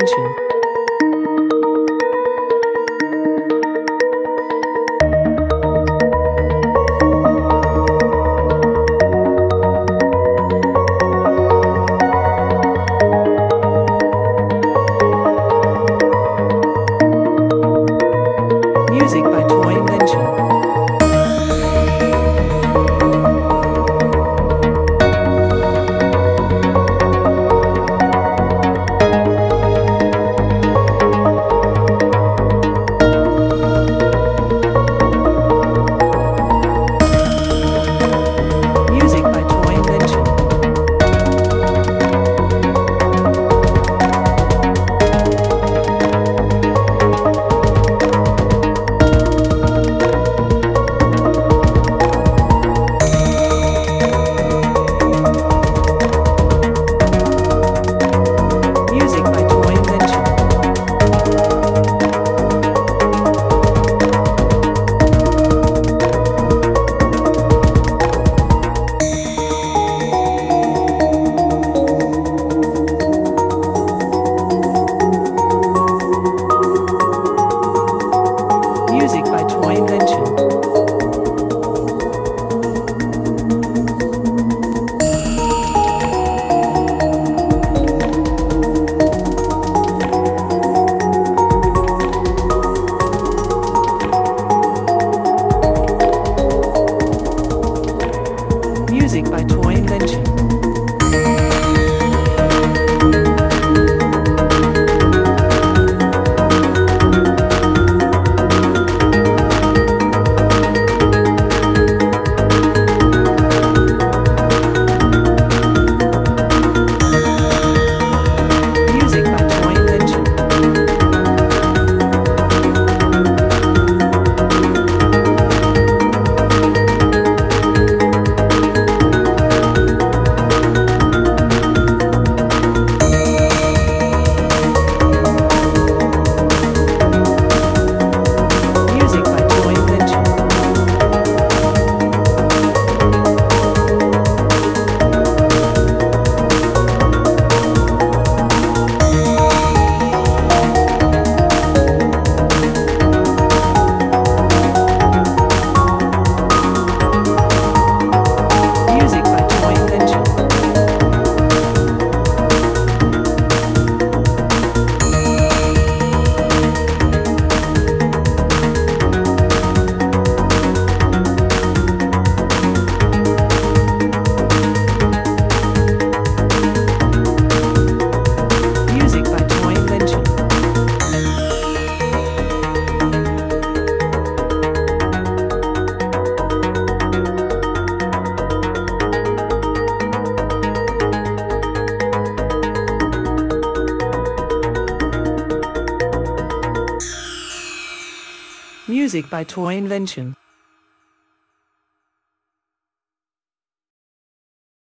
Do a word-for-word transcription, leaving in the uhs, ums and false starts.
Invention. Music by Toy Invention. Music by Toy Invention. Music by Toy Invention. Music by Toy Invention. Music by Toy Invention. Music by Toy Invention. Music by Toy Invention. Music by Toy Invention. Music by Toy Invention. Music by Toy Invention.